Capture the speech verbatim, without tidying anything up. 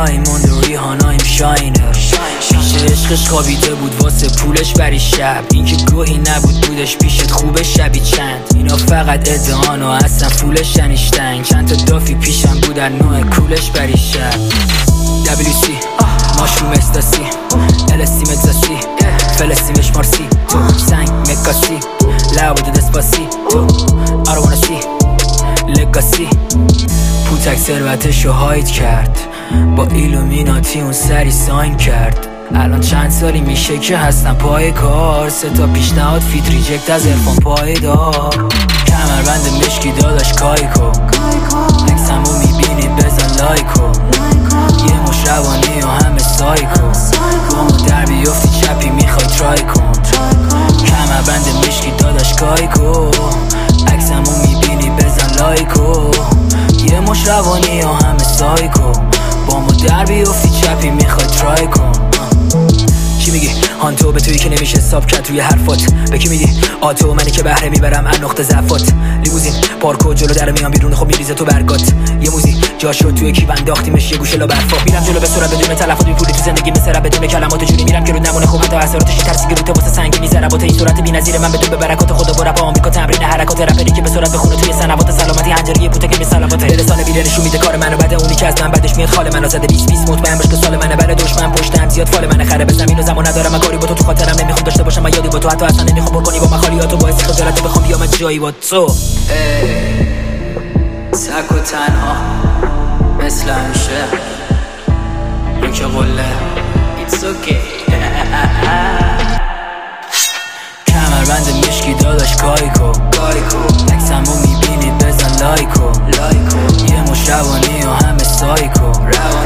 تایم مونده ریحانایم شاینه پیش عشقش خوابیده بود واسه پولش بری شب این که گوهی نبود بودش پیشت خوبه شبی چند اینا فقط ادعان و اصلا فولش ننیشتن چند تا دافی پیشم بود در نوع کولش بری شب دبلیو سی ماشروم استاسی السی مگزاسی فلسطینش مارسی تو سنگ مکاسی لابد دسپاسی تو آروانسی لگاسی پوتک ثروتشو هاید کرد با ایلومیناتی اون سری ساین کرد الان چند سالی میشه که هستم پای کار سه تا پیشنهاد فیت ریجکت از ارفان پایدار کمربند مشکی داداش کایکو عکسمو میبینی بزن لایکو یه مش روانی و همه سایکو با ما در بیفتی چپی میخوای ترای کن کمربند مشکی داداش کایکو عکسمو میبینی بزن لایکو یه مش روانی و همه سایکو با ما در بیفتی چپی میخوای ترای کن چی میگی؟ هانتو به تویی که نمیشه حساب کرد روی حرفات به کی میگی؟ آتو منی که بهره میبرم از نقطه ضعفات لیموزین پارکو جلو در میان بیرون خب میریزه تو برگات یه موزی جا شد توی کیو انداختیمش یه گوشه لا برفا میرم جلو به سرعت بدون تلفات میپوری تو زندگی مثل بدون کلمات جوری میرم که رو نمونه خوب تا اثراتش ترسی گروته واسه سنگینی ضربات این صورت بی‌نظیر من بدون به برکات خدا با رپ آمریکا تمرین حرکات رپری که به سرعت بخونه توی سنوات سلامتی هنجری پوته که سلامات رسانه بیره نشون میده کار منو بعد اونی که از من بعدش میاد خال منو زده بیست بیست مطمئن باش که سال منه برای دشمن پشتم زیاد فال منه خره به زمین و زمان ندارم من کاری با تو تو خاطرم نمیخوام داشته باشم من یادی با تو حتی اصلا نمیخوام پر کنی با من خالیاتو باعث خجالت بخوام بیام جایی با تو سک و تنها مثل همیشه رو که قله It's okay کمربند مشکی داداش کایکو عکسمو میبینی بزن لایکو یه مش روانی و همه سایکو